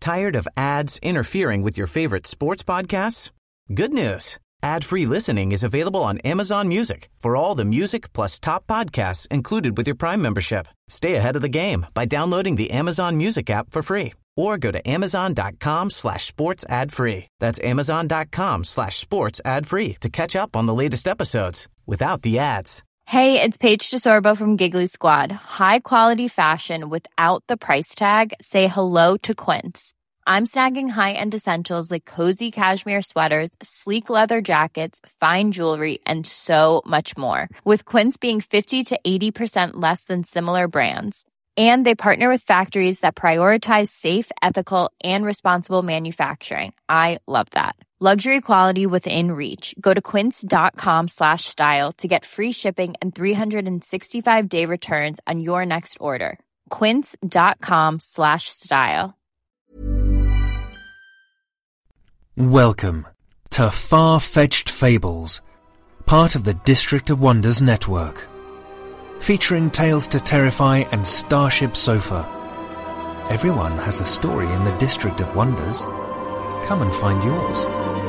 Tired of ads interfering with your favorite sports podcasts? Good news. Ad-free listening is available on Amazon Music for all the music plus top podcasts included with your Prime membership. Stay ahead of the game by downloading the Amazon Music app for free or go to amazon.com/sports ad free. That's amazon.com/sports ad free to catch up on the latest episodes without the ads. Hey, it's Paige DeSorbo from Giggly Squad. High quality fashion without the price tag. Say hello to Quince. I'm snagging high-end essentials like cozy cashmere sweaters, sleek leather jackets, fine jewelry, and so much more. With Quince being 50 to 80% less than similar brands. And they partner with factories that prioritize safe, ethical, and responsible manufacturing. I love that. Luxury quality within reach. Go to quince.com/style to get free shipping and 365-day returns on your next order. Quince.com/style. Welcome to Far-Fetched Fables, part of the District of Wonders network. Featuring Tales to Terrify and Starship Sofa. Everyone has a story in the District of Wonders. Come and find yours.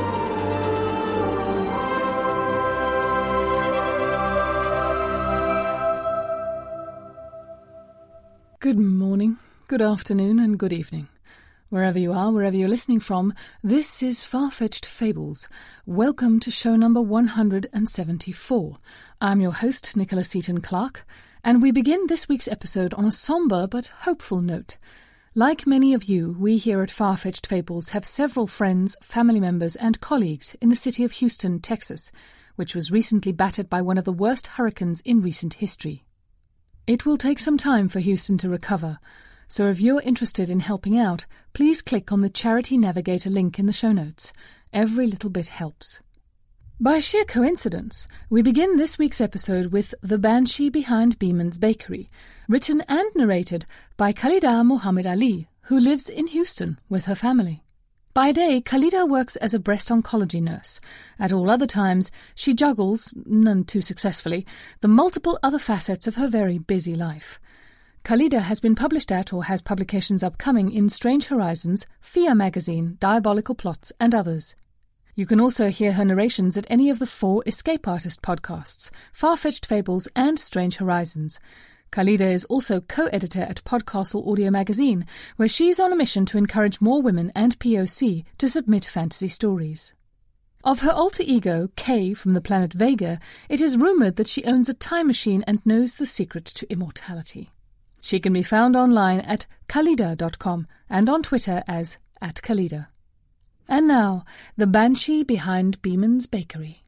Good morning, good afternoon, and good evening. Wherever you are, wherever you're listening from, this is Far-Fetched Fables. Welcome to show number 174. I'm your host, Nicola Seaton-Clark, and we begin this week's episode on a sombre but hopeful note. Like many of you, we here at Far-Fetched Fables have several friends, family members, and colleagues in the city of Houston, Texas, which was recently battered by one of the worst hurricanes in recent history. It will take some time for Houston to recover, so if you're interested in helping out, please click on the Charity Navigator link in the show notes. Every little bit helps. By sheer coincidence, we begin this week's episode with The Banshee Behind Beeman's Bakery, written and narrated by Khalida Mohammed Ali, who lives in Houston with her family. By day, Khalida works as a breast oncology nurse. At all other times, she juggles, none too successfully, the multiple other facets of her very busy life. Khalida has been published at or has publications upcoming in Strange Horizons, Fia Magazine, Diabolical Plots, and others. You can also hear her narrations at any of the 4 Escape Artist podcasts, Far-Fetched Fables and Strange Horizons. Khalida is also co-editor at Podcastle Audio Magazine, where she's on a mission to encourage more women and POC to submit fantasy stories. Of her alter ego, Kay from the planet Vega, it is rumoured that she owns a time machine and knows the secret to immortality. She can be found online at Khalida.com and on Twitter as @Khalida. And now, The Banshee Behind Beeman's Bakery.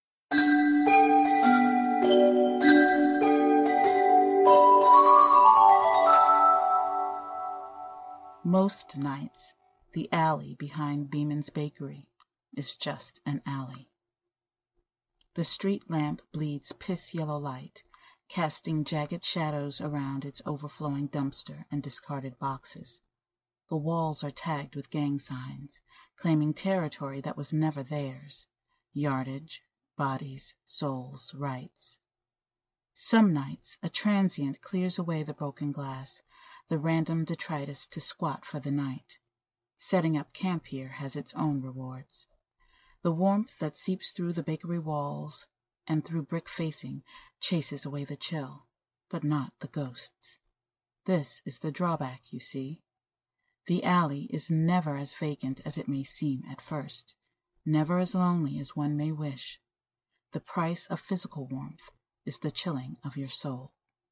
Most nights, the alley behind Beeman's Bakery is just an alley. The street lamp bleeds piss-yellow light, casting jagged shadows around its overflowing dumpster and discarded boxes. The walls are tagged with gang signs, claiming territory that was never theirs: yardage, bodies, souls, rights. Some nights, a transient clears away the broken glass, the random detritus to squat for the night. Setting up camp here has its own rewards. The warmth that seeps through the bakery walls and through brick facing chases away the chill, but not the ghosts. This is the drawback, you see. The alley is never as vacant as it may seem at first, never as lonely as one may wish. The price of physical warmth is the chilling of your soul.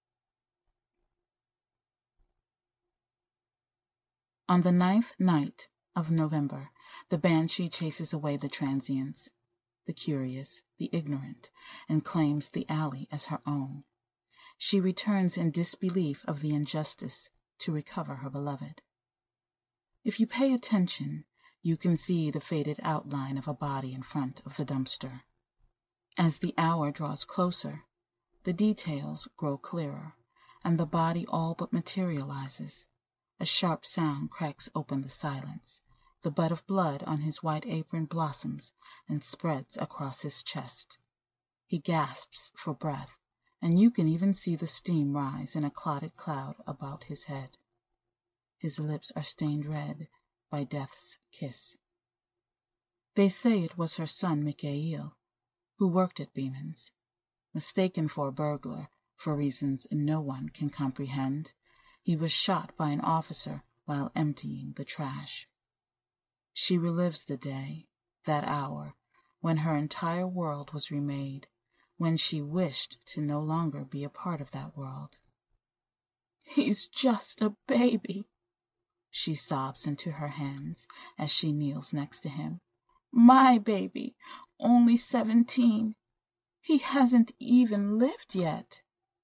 On the 9th night of November, the Banshee chases away the transients, the curious, the ignorant, and claims the alley as her own. She returns in disbelief of the injustice to recover her beloved. If you pay attention, you can see the faded outline of a body in front of the dumpster. As the hour draws closer, the details grow clearer, and the body all but materializes. A sharp sound cracks open the silence. The bud of blood on his white apron blossoms and spreads across his chest. He gasps for breath, and you can even see the steam rise in a clotted cloud about his head. His lips are stained red by death's kiss. They say it was her son Mikhail, who worked at Beeman's. Mistaken for a burglar, for reasons no one can comprehend, he was shot by an officer while emptying the trash. She relives the day, that hour, when her entire world was remade, when she wished to no longer be a part of that world. "He's just a baby," she sobs into her hands as she kneels next to him. "My baby, only 17. He hasn't even lived yet."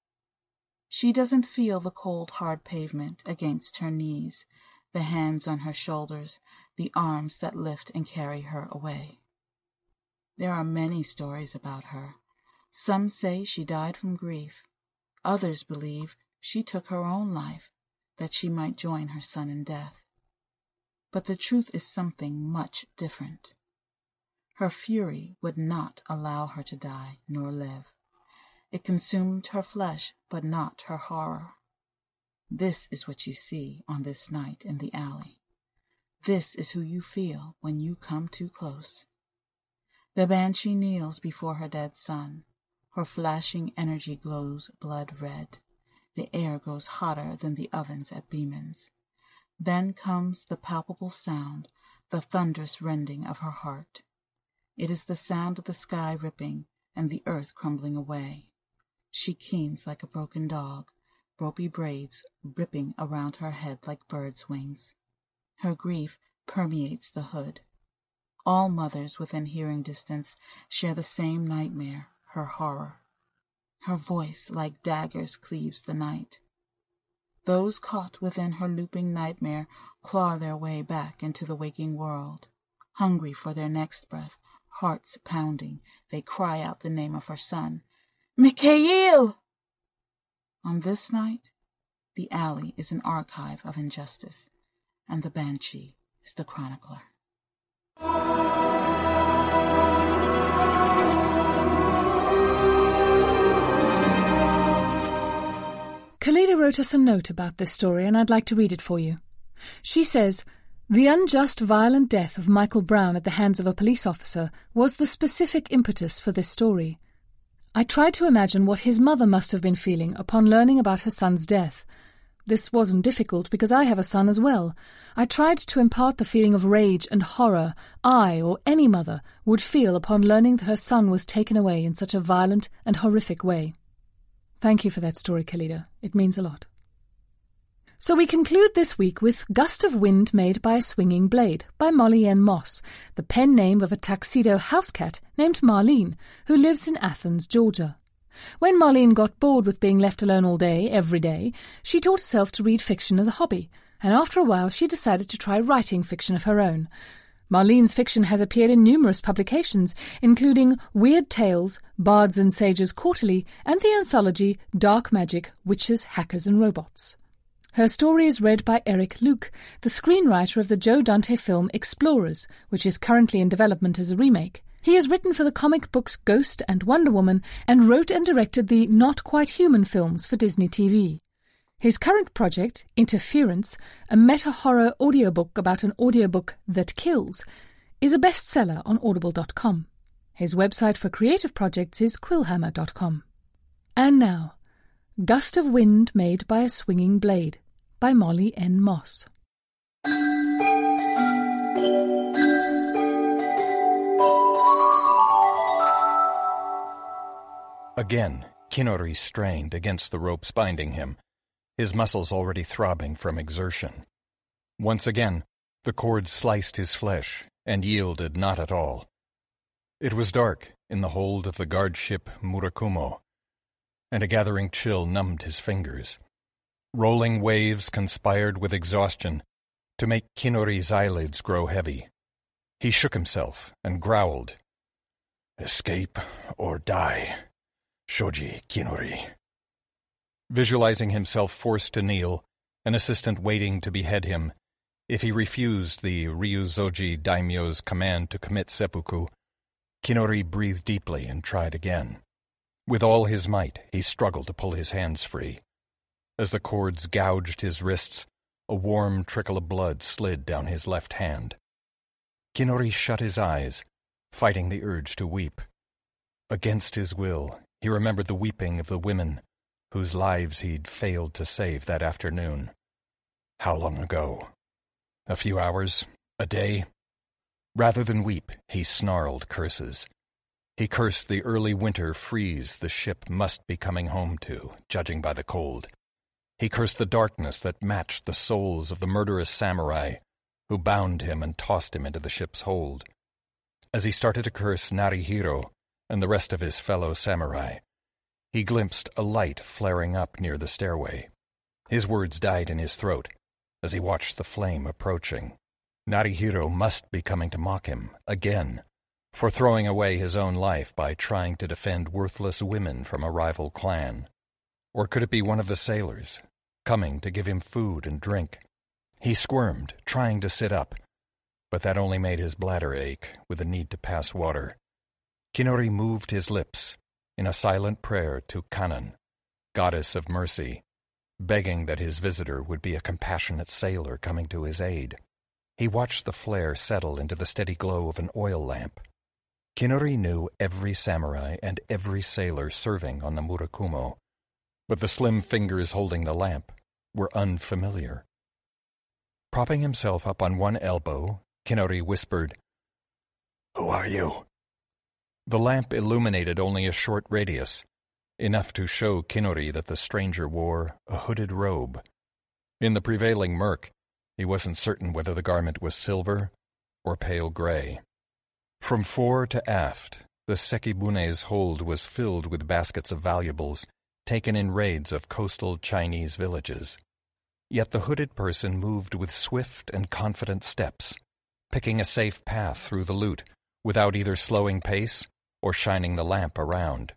She doesn't feel the cold, hard pavement against her knees, the hands on her shoulders, the arms that lift and carry her away. There are many stories about her. Some say she died from grief. Others believe she took her own life, that she might join her son in death. But the truth is something much different. Her fury would not allow her to die nor live. It consumed her flesh, but not her horror. This is what you see on this night in the alley. This is who you feel when you come too close. The banshee kneels before her dead son. Her flashing energy glows blood red. The air grows hotter than the ovens at Beeman's. Then comes the palpable sound, the thunderous rending of her heart. It is the sound of the sky ripping and the earth crumbling away. She keens like a broken dog, ropey braids ripping around her head like birds' wings. Her grief permeates the hood. All mothers within hearing distance share the same nightmare, her horror. Her voice, like daggers, cleaves the night. Those caught within her looping nightmare claw their way back into the waking world. Hungry for their next breath, hearts pounding, they cry out the name of her son. "Mikhail!" On this night, the alley is an archive of injustice, and the banshee is the chronicler. Khalida wrote us a note about this story, and I'd like to read it for you. She says, "The unjust, violent death of Michael Brown at the hands of a police officer was the specific impetus for this story. I tried to imagine what his mother must have been feeling upon learning about her son's death. This wasn't difficult because I have a son as well. I tried to impart the feeling of rage and horror I, or any mother, would feel upon learning that her son was taken away in such a violent and horrific way." Thank you for that story, Khalida. It means a lot. So we conclude this week with Gust of Wind Made by a Swinging Blade by Molly N. Moss, the pen name of a tuxedo house cat named Marlene, who lives in Athens, Georgia. When Marlene got bored with being left alone all day, every day, she taught herself to read fiction as a hobby, and after a while she decided to try writing fiction of her own. Marlene's fiction has appeared in numerous publications, including Weird Tales, Bards and Sages Quarterly, and the anthology Dark Magic, Witches, Hackers and Robots. Her story is read by Eric Luke, the screenwriter of the Joe Dante film Explorers, which is currently in development as a remake. He has written for the comic books Ghost and Wonder Woman and wrote and directed the Not Quite Human films for Disney TV. His current project, Interference, a meta-horror audiobook about an audiobook that kills, is a bestseller on audible.com. His website for creative projects is quillhammer.com. And now, Gust of Wind Made by a Swinging Blade by Molly N. Moss. Again, Kinori strained against the ropes binding him, his muscles already throbbing from exertion. Once again, the cord sliced his flesh and yielded not at all. It was dark in the hold of the guard ship Murakumo, and a gathering chill numbed his fingers. Rolling waves conspired with exhaustion to make Kinori's eyelids grow heavy. He shook himself and growled, "Escape or die, Shoji Kinori." Visualizing himself forced to kneel, an assistant waiting to behead him, if he refused the Ryuzoji daimyo's command to commit seppuku, Kinori breathed deeply and tried again. With all his might, he struggled to pull his hands free. As the cords gouged his wrists, A warm trickle of blood slid down his left hand. Kinori shut his eyes, fighting the urge to weep. Against his will, he remembered the weeping of the women whose lives he'd failed to save that afternoon. How long ago? A few hours? A day? Rather than weep, he snarled curses. He cursed the early winter freeze the ship must be coming home to, judging by the cold. He cursed the darkness that matched the souls of the murderous samurai who bound him and tossed him into the ship's hold. As he started to curse Narihiro and the rest of his fellow samurai, he glimpsed a light flaring up near the stairway. His words died in his throat as he watched the flame approaching. Narihiro must be coming to mock him, again, for throwing away his own life by trying to defend worthless women from a rival clan. Or could it be one of the sailors, coming to give him food and drink? He squirmed, trying to sit up, but that only made his bladder ache with the need to pass water. Kinori moved his lips in a silent prayer to Kannon, goddess of mercy, begging that his visitor would be a compassionate sailor coming to his aid. He watched the flare settle into the steady glow of an oil lamp. Kinori knew every samurai and every sailor serving on the Murakumo, but the slim fingers holding the lamp were unfamiliar. Propping himself up on one elbow, Kinori whispered, "Who are you?" The lamp illuminated only a short radius, enough to show Kinori that the stranger wore a hooded robe. In the prevailing murk, he wasn't certain whether the garment was silver or pale gray. From fore to aft, the Sekibune's hold was filled with baskets of valuables taken in raids of coastal Chinese villages. Yet the hooded person moved with swift and confident steps, picking a safe path through the loot without either slowing pace or shining the lamp around.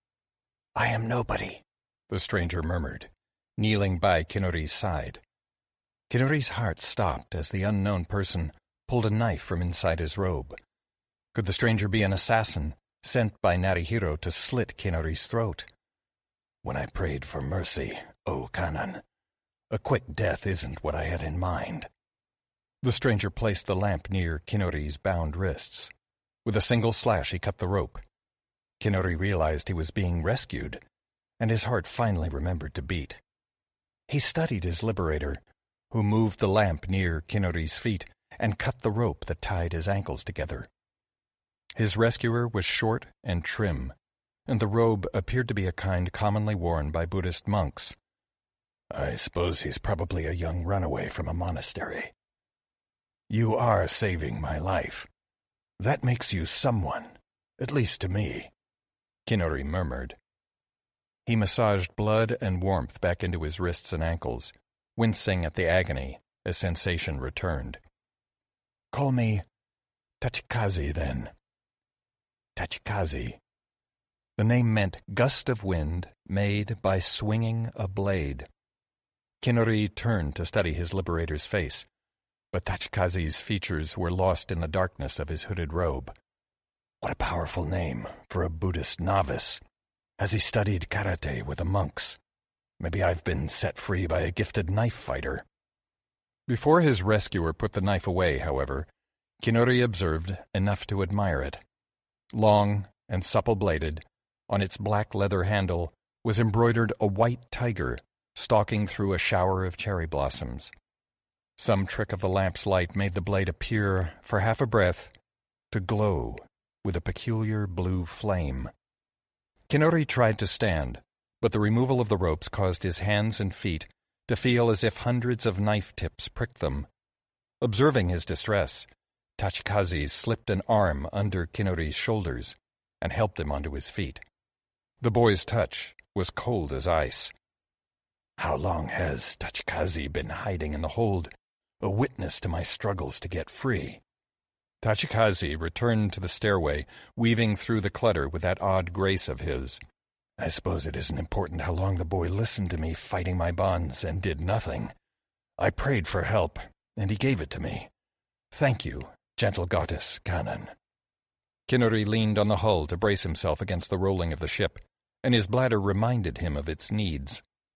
"I am nobody," the stranger murmured, kneeling by Kinori's side. Kinori's heart stopped as the unknown person pulled a knife from inside his robe. Could the stranger be an assassin sent by Narihiro to slit Kinori's throat? "When I prayed for mercy, O Kannon, a quick death isn't what I had in mind." The stranger placed the lamp near Kinori's bound wrists. With a single slash he cut the rope. Kinori realized he was being rescued, and his heart finally remembered to beat. He studied his liberator, who moved the lamp near Kinori's feet and cut the rope that tied his ankles together. His rescuer was short and trim, and the robe appeared to be a kind commonly worn by Buddhist monks. "I suppose he's probably a young runaway from a monastery." "You are saving my life. That makes you someone, at least to me," Kinori murmured. He massaged blood and warmth back into his wrists and ankles, wincing at the agony as sensation returned. "Call me Tachikaze, then." Tachikaze. The name meant gust of wind made by swinging a blade. Kinori turned to study his liberator's face, but Tachikaze's features were lost in the darkness of his hooded robe. What a powerful name for a Buddhist novice. Has he studied karate with the monks? Maybe I've been set free by a gifted knife fighter. Before his rescuer put the knife away, however, Kinori observed enough to admire it. Long and supple-bladed, on its black leather handle was embroidered a white tiger stalking through a shower of cherry blossoms. Some trick of the lamp's light made the blade appear, for half a breath, to glow with a peculiar blue flame. Kinori tried to stand, but the removal of the ropes caused his hands and feet to feel as if hundreds of knife tips pricked them. Observing his distress, Tachikaze slipped an arm under Kinori's shoulders and helped him onto his feet. The boy's touch was cold as ice. How long has Tachikaze been hiding in the hold, a witness to my struggles to get free? Tachikaze returned to the stairway, weaving through the clutter with that odd grace of his. I suppose it isn't important how long the boy listened to me fighting my bonds and did nothing. I prayed for help, and he gave it to me. Thank you, gentle goddess Kannon. Kinori leaned on the hull to brace himself against the rolling of the ship, and his bladder reminded him of its needs.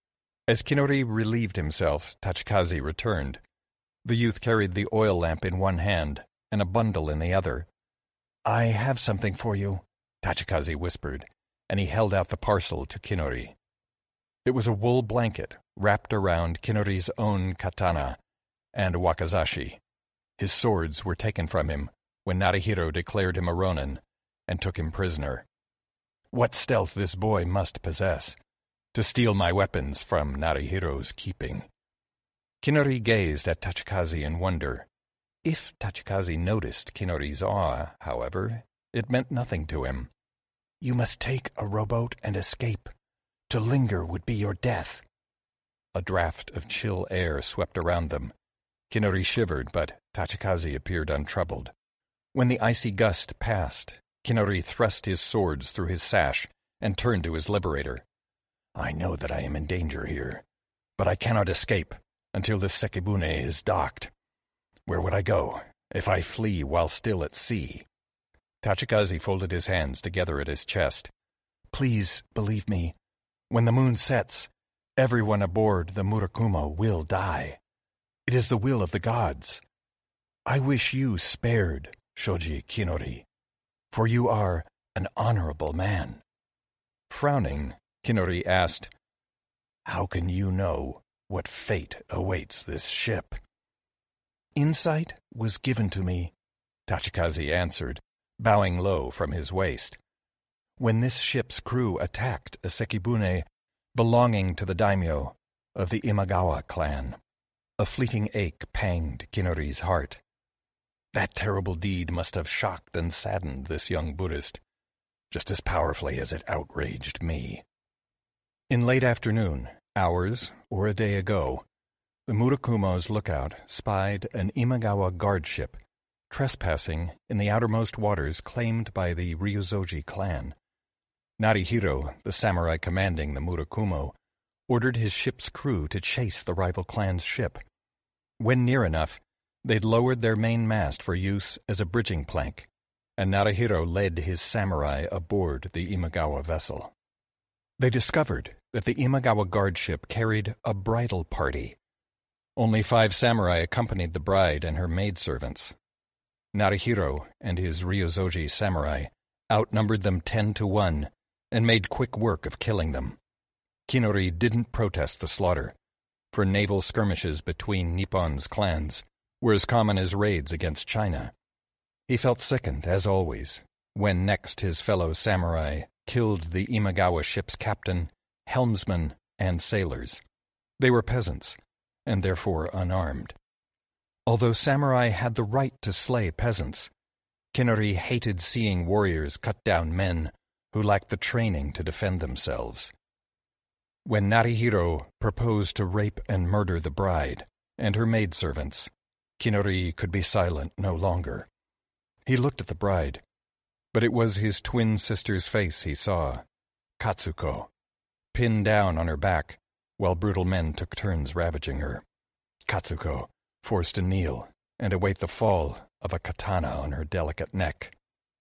As Kinori relieved himself, Tachikaze returned. The youth carried the oil lamp in one hand and a bundle in the other. "I have something for you," Tachikaze whispered, and he held out the parcel to Kinori. It was a wool blanket wrapped around Kinori's own katana and wakizashi. His swords were taken from him when Narihiro declared him a ronin and took him prisoner. What stealth this boy must possess, to steal my weapons from Narihiro's keeping. Kinori gazed at Tachikaze in wonder. If Tachikaze noticed Kinori's awe, however, it meant nothing to him. "You must take a rowboat and escape. To linger would be your death." A draught of chill air swept around them. Kinori shivered, but Tachikaze appeared untroubled. When the icy gust passed, Kinori thrust his swords through his sash and turned to his liberator. "I know that I am in danger here, but I cannot escape until the Sekibune is docked. Where would I go if I flee while still at sea?" Tachikaze folded his hands together at his chest. "Please believe me. When the moon sets, everyone aboard the Murakumo will die. It is the will of the gods. I wish you spared, Shoji Kinori, for you are an honorable man." Frowning, Kinori asked, "How can you know what fate awaits this ship?" "Insight was given to me," Tachikaze answered, bowing low from his waist. "When this ship's crew attacked a Sekibune belonging to the daimyo of the Imagawa clan, a fleeting ache panged Kinori's heart. That terrible deed must have shocked and saddened this young Buddhist, just as powerfully as it outraged me." In late afternoon, hours or a day ago, the Murakumo's lookout spied an Imagawa guard ship trespassing in the outermost waters claimed by the Ryuzoji clan. Narihiro, the samurai commanding the Murakumo, ordered his ship's crew to chase the rival clan's ship. When near enough, they'd lowered their main mast for use as a bridging plank, and Narihiro led his samurai aboard the Imagawa vessel. They discovered that the Imagawa guard ship carried a bridal party. Only 5 samurai accompanied the bride and her maidservants. Narihiro and his Ryuzoji samurai outnumbered them 10-1 and made quick work of killing them. Kinori didn't protest the slaughter, for naval skirmishes between Nippon's clans were as common as raids against China. He felt sickened, as always, when next his fellow samurai killed the Imagawa ship's captain, helmsman, and sailors. They were peasants, and therefore unarmed. Although samurai had the right to slay peasants, Kinori hated seeing warriors cut down men who lacked the training to defend themselves. When Narihiro proposed to rape and murder the bride and her maidservants, Kinori could be silent no longer. He looked at the bride, but it was his twin sister's face he saw, Katsuko, pinned down on her back while brutal men took turns ravaging her. Katsuko, forced to kneel and await the fall of a katana on her delicate neck.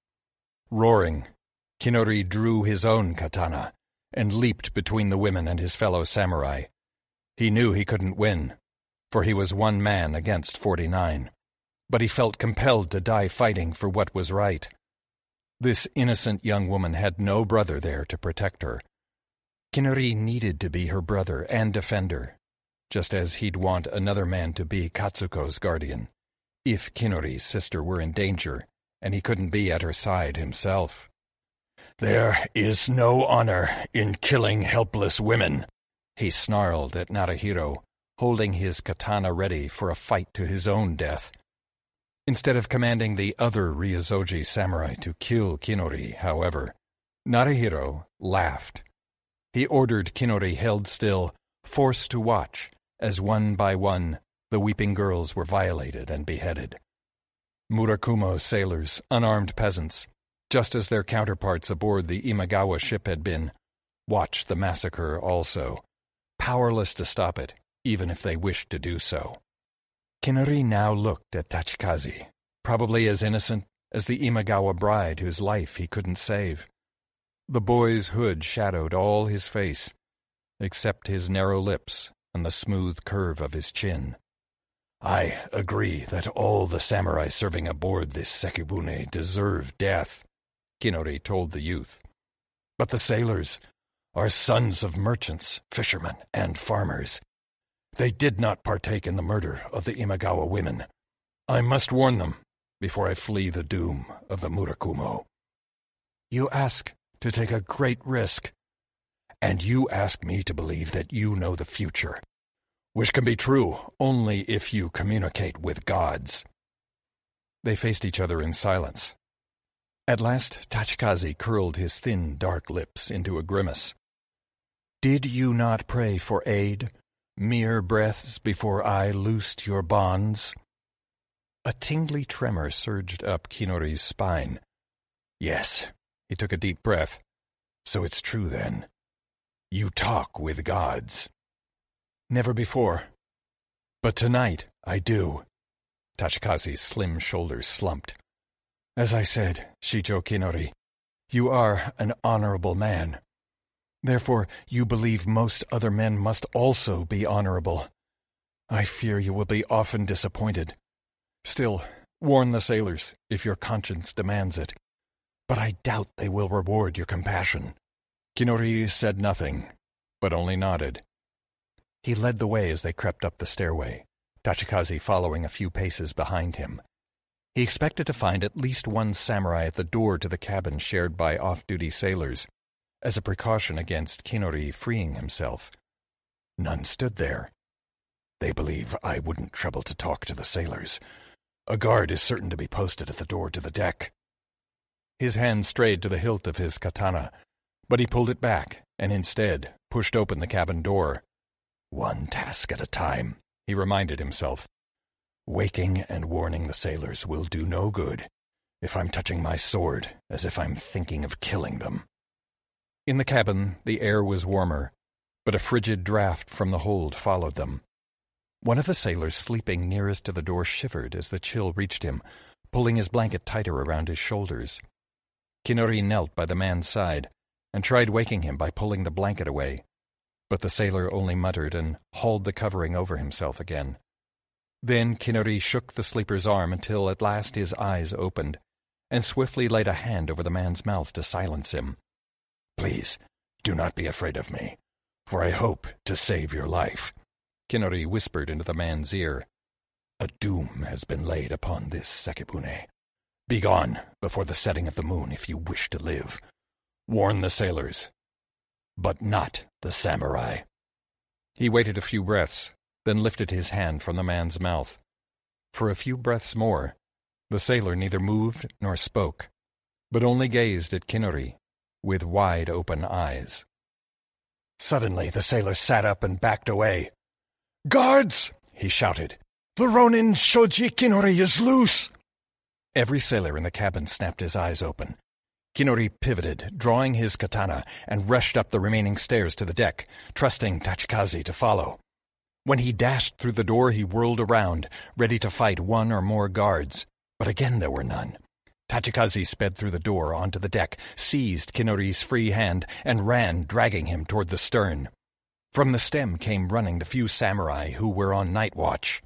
Roaring, Kinori drew his own katana and leaped between the women and his fellow samurai. He knew he couldn't win, for he was 1 man against 49, but he felt compelled to die fighting for what was right. This innocent young woman had no brother there to protect her. Kinori needed to be her brother and defender, just as he'd want another man to be Katsuko's guardian, if Kinori's sister were in danger and he couldn't be at her side himself. "There is no honor in killing helpless women," he snarled at Narihiro, holding his katana ready for a fight to his own death. Instead of commanding the other Ryuzoji samurai to kill Kinori, however, Narihiro laughed. He ordered Kinori held still, forced to watch, as one by one the weeping girls were violated and beheaded. Murakumo sailors, unarmed peasants, just as their counterparts aboard the Imagawa ship had been, watched the massacre also, powerless to stop it, even if they wished to do so. Kinori now looked at Tachikaze, probably as innocent as the Imagawa bride whose life he couldn't save. The boy's hood shadowed all his face, except his narrow lips and the smooth curve of his chin. "I agree that all the samurai serving aboard this Sekibune deserve death," Kinori told the youth. "But the sailors are sons of merchants, fishermen, and farmers. They did not partake in the murder of the Imagawa women. I must warn them before I flee the doom of the Murakumo. You ask to take a great risk, and you ask me to believe that you know the future, which can be true only if you communicate with gods." They faced each other in silence. At last Tachikaze curled his thin, dark lips into a grimace. "Did you not pray for aid, mere breaths before I loosed your bonds?" A tingly tremor surged up Kinori's spine. "Yes," he took a deep breath. "So it's true then. You talk with gods." "Never before. But tonight I do." Tachikaze's slim shoulders slumped. "As I said, Shijo Kinori, you are an honorable man. Therefore you believe most other men must also be honorable. I fear you will be often disappointed. Still, warn the sailors if your conscience demands it. But I doubt they will reward your compassion." Kinori said nothing, but only nodded. He led the way as they crept up the stairway, Tachikaze following a few paces behind him. He expected to find at least one samurai at the door to the cabin shared by off-duty sailors, as a precaution against Kinori freeing himself. None stood there. "They believe I wouldn't trouble to talk to the sailors. A guard is certain to be posted at the door to the deck." His hand strayed to the hilt of his katana, but he pulled it back and instead pushed open the cabin door. "One task at a time," he reminded himself. "Waking and warning the sailors will do no good if I'm touching my sword as if I'm thinking of killing them." In the cabin, the air was warmer, but a frigid draught from the hold followed them. One of the sailors sleeping nearest to the door shivered as the chill reached him, pulling his blanket tighter around his shoulders. Kinori knelt by the man's side and tried waking him by pulling the blanket away, but the sailor only muttered and hauled the covering over himself again. Then Kinori shook the sleeper's arm until at last his eyes opened, and swiftly laid a hand over the man's mouth to silence him. "Please, do not be afraid of me, for I hope to save your life," Kinori whispered into the man's ear. "A doom has been laid upon this Sekibune. Begone before the setting of the moon if you wish to live. Warn the sailors, but not the samurai." He waited a few breaths, then lifted his hand from the man's mouth. For a few breaths more, the sailor neither moved nor spoke, but only gazed at Kinori with wide-open eyes. Suddenly the sailor sat up and backed away. "Guards!" he shouted. "The Ronin Shoji Kinori is loose!" Every sailor in the cabin snapped his eyes open. Kinori pivoted, drawing his katana, and rushed up the remaining stairs to the deck, trusting Tachikaze to follow. When he dashed through the door, he whirled around, ready to fight one or more guards, but again there were none. Tachikaze sped through the door onto the deck, seized Kinori's free hand, and ran, dragging him toward the stern. From the stem came running the few samurai who were on night watch.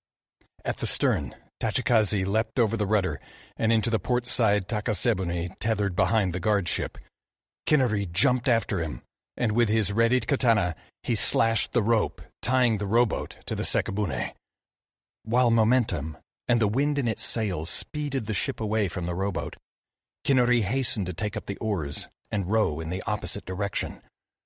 At the stern, Tachikaze leapt over the rudder and into the port-side Takasebune tethered behind the guard ship. Kinori jumped after him, and with his readied katana, he slashed the rope, tying the rowboat to the Sekibune. While momentum and the wind in its sails speeded the ship away from the rowboat, Kinori hastened to take up the oars and row in the opposite direction.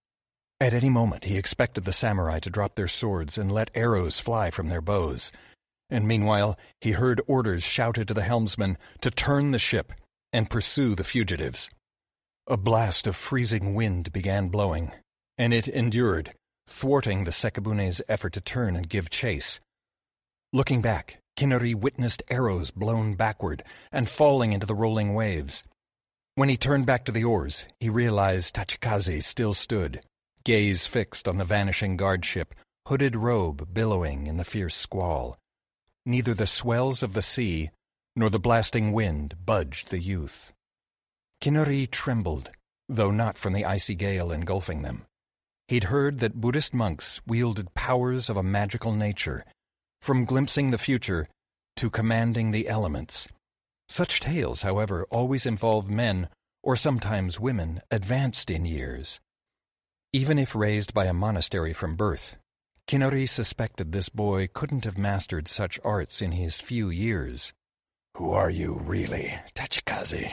At any moment he expected the samurai to drop their swords and let arrows fly from their bows, and meanwhile he heard orders shouted to the helmsman to turn the ship and pursue the fugitives. A blast of freezing wind began blowing, and it endured, thwarting the Sekibune's effort to turn and give chase. Looking back, Kinori witnessed arrows blown backward and falling into the rolling waves. When he turned back to the oars, he realized Tachikaze still stood, gaze fixed on the vanishing guard ship, hooded robe billowing in the fierce squall. Neither the swells of the sea nor the blasting wind budged the youth. Kinori trembled, though not from the icy gale engulfing them. He'd heard that Buddhist monks wielded powers of a magical nature, from glimpsing the future to commanding the elements. Such tales, however, always involve men, or sometimes women, advanced in years. Even if raised by a monastery from birth, Kinori suspected this boy couldn't have mastered such arts in his few years. "Who are you, really, Tachikaze?"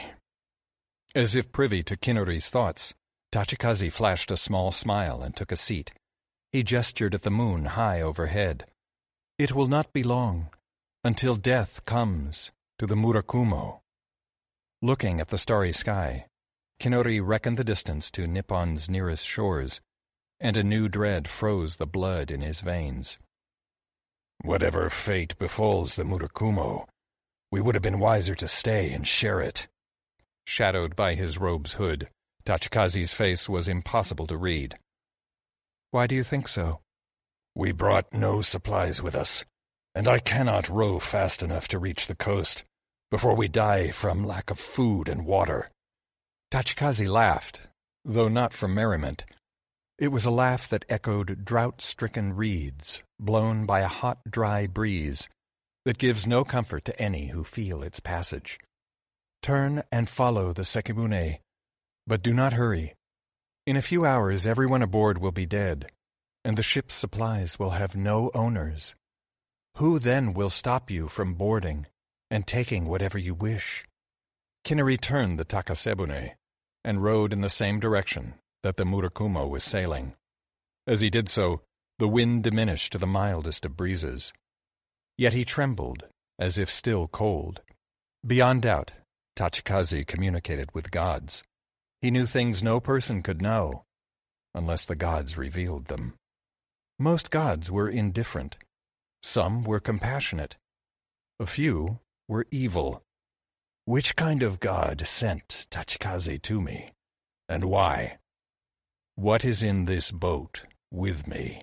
As if privy to Kinori's thoughts, Tachikaze flashed a small smile and took a seat. He gestured at the moon high overhead. "It will not be long, until death comes to the Murakumo." Looking at the starry sky, Kinori reckoned the distance to Nippon's nearest shores, and a new dread froze the blood in his veins. "Whatever fate befalls the Murakumo, we would have been wiser to stay and share it." Shadowed by his robe's hood, Tachikaze's face was impossible to read. "Why do you think so?" "We brought no supplies with us, and I cannot row fast enough to reach the coast before we die from lack of food and water." Tachikaze laughed, though not from merriment. It was a laugh that echoed drought-stricken reeds, blown by a hot, dry breeze that gives no comfort to any who feel its passage. "Turn and follow the Sekibune, but do not hurry. In a few hours everyone aboard will be dead, and the ship's supplies will have no owners. Who then will stop you from boarding and taking whatever you wish?" Kinori turned the Takasebune and rowed in the same direction that the Murakumo was sailing. As he did so, the wind diminished to the mildest of breezes. Yet he trembled, as if still cold. Beyond doubt, Tachikaze communicated with gods. He knew things no person could know, unless the gods revealed them. Most gods were indifferent. Some were compassionate. A few were evil. Which kind of god sent Tachikaze to me, and why? What is in this boat with me?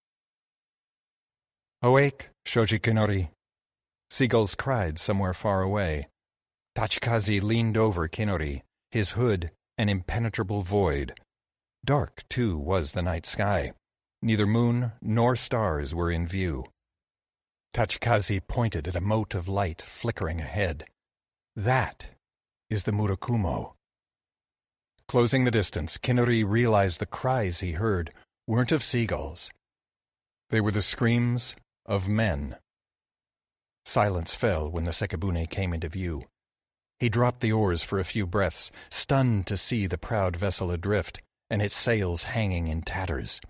"Awake, Shoji Kinori." Seagulls cried somewhere far away. Tachikaze leaned over Kinori, his hood an impenetrable void. Dark, too, was the night sky. Neither moon nor stars were in view. Tachikaze pointed at a mote of light flickering ahead. "That is the Murakumo." Closing the distance, Kinori realized the cries he heard weren't of seagulls. They were the screams of men. Silence fell when the Sekibune came into view. He dropped the oars for a few breaths, stunned to see the proud vessel adrift and its sails hanging in tatters.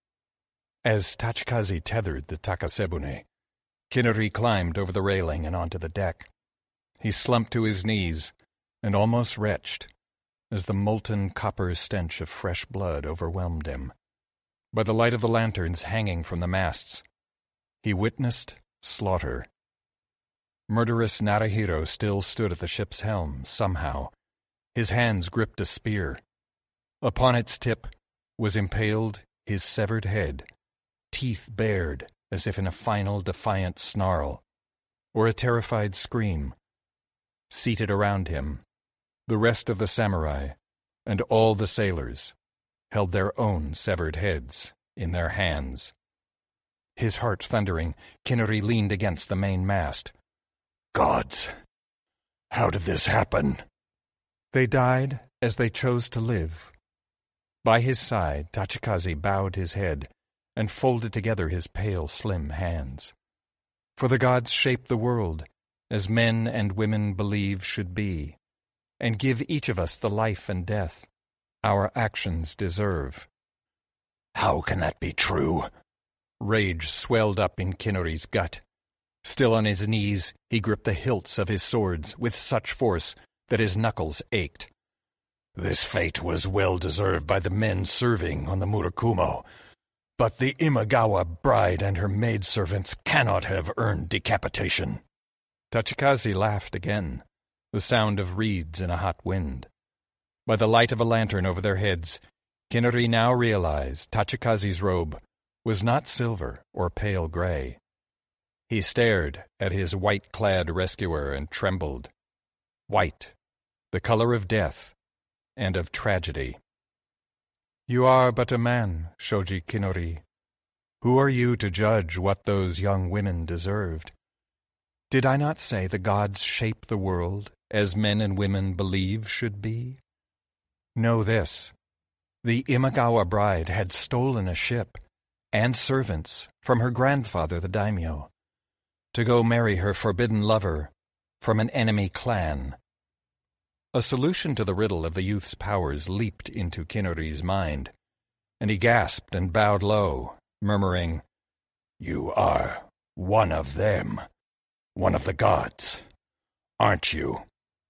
As Tachikaze tethered the Takasebune, Kinori climbed over the railing and onto the deck. He slumped to his knees and almost retched as the molten copper stench of fresh blood overwhelmed him. By the light of the lanterns hanging from the masts, he witnessed slaughter. Murderous Narahiro still stood at the ship's helm, somehow. His hands gripped a spear. Upon its tip was impaled his severed head, teeth bared as if in a final defiant snarl, or a terrified scream. Seated around him, the rest of the samurai and all the sailors held their own severed heads in their hands. His heart thundering, Kinori leaned against the main mast. "Gods, how did this happen?" "They died as they chose to live." By his side, Tachikaze bowed his head and folded together his pale, slim hands. "For the gods shaped the world as men and women believe should be, and give each of us the life and death our actions deserve." "How can that be true?" Rage swelled up in Kinori's gut. Still on his knees, he gripped the hilts of his swords with such force that his knuckles ached. "This fate was well deserved by the men serving on the Murakumo, but the Imagawa bride and her maidservants cannot have earned decapitation." Tachikaze laughed again, the sound of reeds in a hot wind. By the light of a lantern over their heads, Kinori now realized Tachikaze's robe was not silver or pale gray. He stared at his white-clad rescuer and trembled. White, the color of death and of tragedy. You are but a man, Shoji Kinori. Who are you to judge what those young women deserved? Did I not say the gods shape the world as men and women believe should be? Know this. The Imagawa bride had stolen a ship and servants from her grandfather the daimyo to go marry her forbidden lover from an enemy clan. A solution to the riddle of the youth's powers leaped into Kinori's mind, and he gasped and bowed low, murmuring, "You are one of them, one of the gods, aren't you?"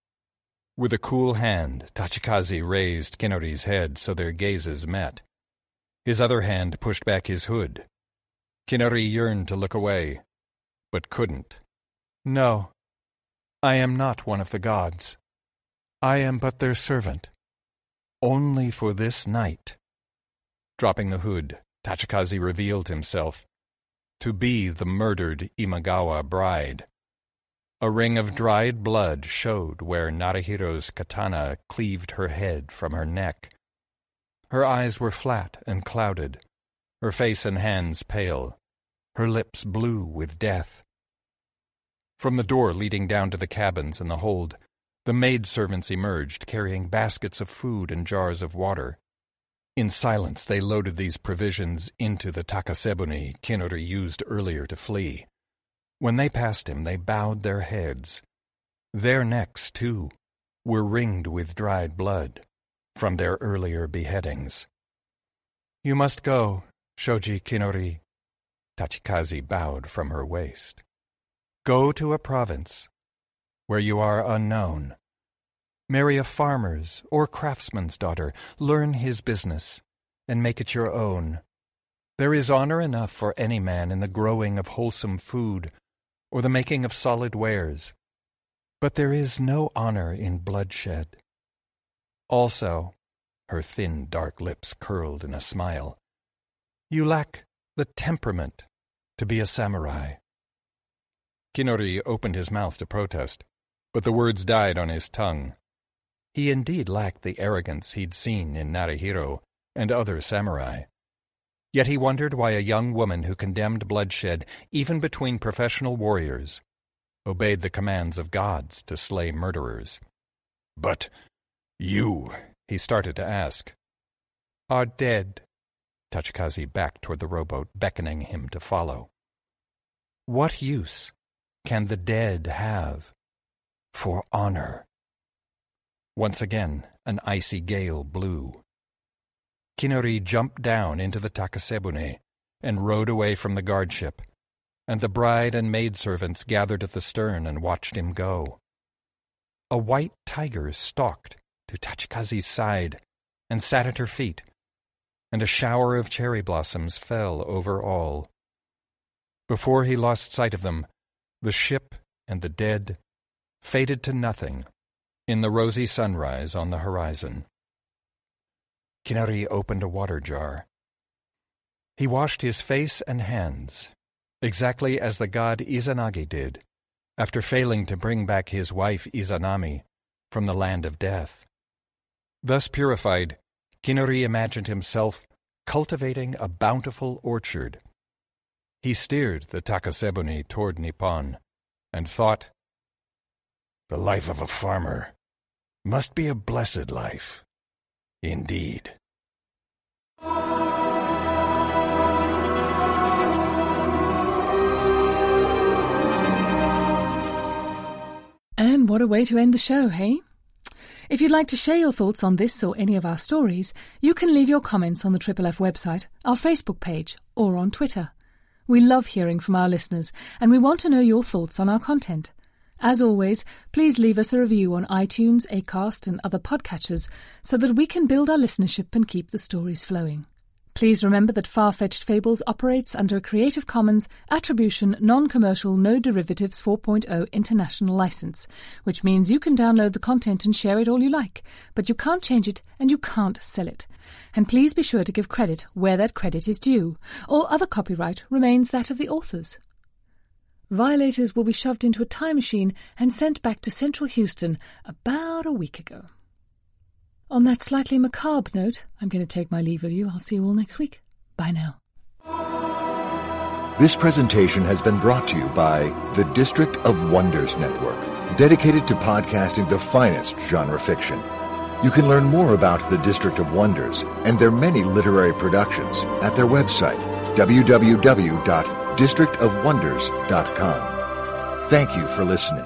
With a cool hand, Tachikaze raised Kinori's head so their gazes met. His other hand pushed back his hood. Kinori yearned to look away, but couldn't. "No, I am not one of the gods. I am but their servant. Only for this night." Dropping the hood, Tachikaze revealed himself to be the murdered Imagawa bride. A ring of dried blood showed where Narahiro's katana cleaved her head from her neck. Her eyes were flat and clouded, her face and hands pale, her lips blue with death. From the door leading down to the cabins in the hold, the maidservants emerged, carrying baskets of food and jars of water. In silence they loaded these provisions into the takasebune Kinori used earlier to flee. When they passed him, they bowed their heads. Their necks, too, were ringed with dried blood from their earlier beheadings. "You must go, Shoji Kinori." Tachikaze bowed from her waist. "Go to a province where you are unknown. Marry a farmer's or craftsman's daughter, learn his business, and make it your own. There is honor enough for any man in the growing of wholesome food or the making of solid wares, but there is no honor in bloodshed. Also," her thin, dark lips curled in a smile, "you lack the temperament to be a samurai." Kinori opened his mouth to protest, but the words died on his tongue. He indeed lacked the arrogance he'd seen in Narihiro and other samurai. Yet he wondered why a young woman who condemned bloodshed, even between professional warriors, obeyed the commands of gods to slay murderers. "But you," he started to ask. "Are dead." Tachikaze backed toward the rowboat, beckoning him to follow. "What use can the dead have for honor?" Once again, an icy gale blew. Kinori jumped down into the takasebune and rowed away from the guardship, and the bride and maidservants gathered at the stern and watched him go. A white tiger stalked to Tachikaze's side and sat at her feet, and a shower of cherry blossoms fell over all. Before he lost sight of them, the ship and the dead faded to nothing in the rosy sunrise on the horizon. Kinori opened a water jar. He washed his face and hands, exactly as the god Izanagi did, after failing to bring back his wife Izanami from the land of death. Thus purified, Kinori imagined himself cultivating a bountiful orchard. He steered the takasebune toward Nippon, and thought, "The life of a farmer must be a blessed life, indeed." And what a way to end the show, hey? If you'd like to share your thoughts on this or any of our stories, you can leave your comments on the Triple F website, our Facebook page, or on Twitter. We love hearing from our listeners, and we want to know your thoughts on our content. As always, please leave us a review on iTunes, Acast, and other podcatchers so that we can build our listenership and keep the stories flowing. Please remember that Far-Fetched Fables operates under a Creative Commons Attribution Non-Commercial No Derivatives 4.0 International License, which means you can download the content and share it all you like, but you can't change it and you can't sell it. And please be sure to give credit where that credit is due. All other copyright remains that of the authors. Violators will be shoved into a time machine and sent back to Central Houston about a week ago. On that slightly macabre note, I'm going to take my leave of you. I'll see you all next week. Bye now. This presentation has been brought to you by the District of Wonders Network, dedicated to podcasting the finest genre fiction. You can learn more about the District of Wonders and their many literary productions at their website, www.districtofwonders.com. Thank you for listening.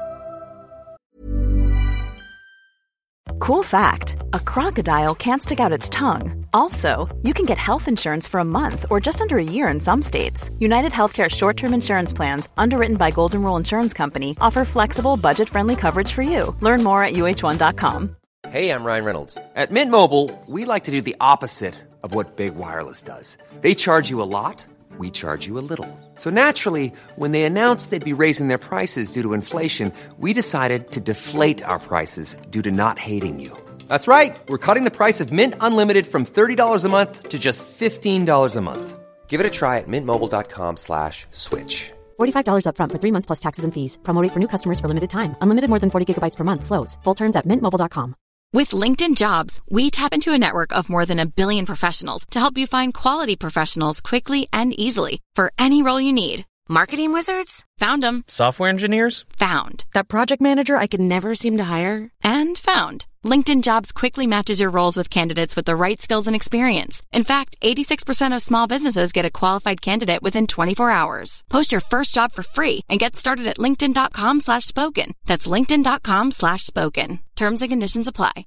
Cool fact, a crocodile can't stick out its tongue. Also, you can get health insurance for a month or just under a year in some states. United Healthcare short-term insurance plans, underwritten by Golden Rule Insurance Company, offer flexible, budget-friendly coverage for you. Learn more at uh1.com. Hey, I'm Ryan Reynolds. At Mint Mobile, we like to do the opposite of what Big Wireless does. They charge you a lot, we charge you a little. So naturally, when they announced they'd be raising their prices due to inflation, we decided to deflate our prices due to not hating you. That's right. We're cutting the price of Mint Unlimited from $30 a month to just $15 a month. Give it a try at mintmobile.com/switch. $45 up front for 3 months plus taxes and fees. Promo rate for new customers for limited time. Unlimited more than 40 gigabytes per month slows. Full terms at mintmobile.com. With LinkedIn Jobs, we tap into a network of more than 1 billion professionals to help you find quality professionals quickly and easily for any role you need. Marketing wizards? Found them. Software engineers? Found. That project manager I could never seem to hire? And found. LinkedIn Jobs quickly matches your roles with candidates with the right skills and experience. In fact, 86% of small businesses get a qualified candidate within 24 hours. Post your first job for free and get started at linkedin.com/spoken. That's linkedin.com/spoken. Terms and conditions apply.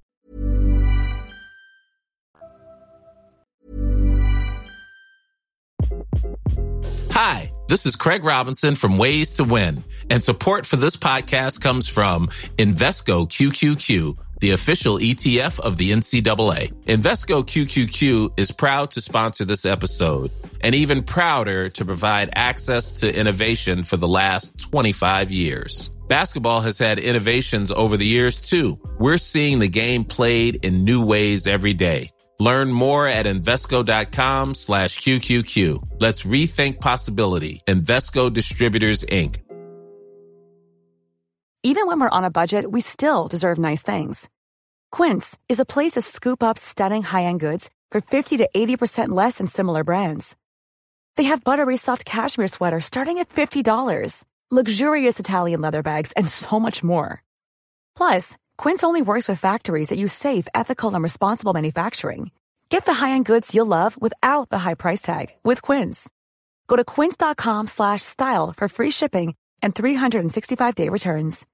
Hi, this is Craig Robinson from Ways to Win, and support for this podcast comes from Invesco QQQ, the official ETF of the NCAA. Invesco QQQ is proud to sponsor this episode, and even prouder to provide access to innovation for the last 25 years. Basketball has had innovations over the years, too. We're seeing the game played in new ways every day. Learn more at Invesco.com/QQQ. Let's rethink possibility. Invesco Distributors, Inc. Even when we're on a budget, we still deserve nice things. Quince is a place to scoop up stunning high-end goods for 50 to 80% less than similar brands. They have buttery soft cashmere sweaters starting at $50, luxurious Italian leather bags, and so much more. Plus, Quince only works with factories that use safe, ethical, and responsible manufacturing. Get the high-end goods you'll love without the high price tag with Quince. Go to quince.com/style for free shipping and 365-day returns.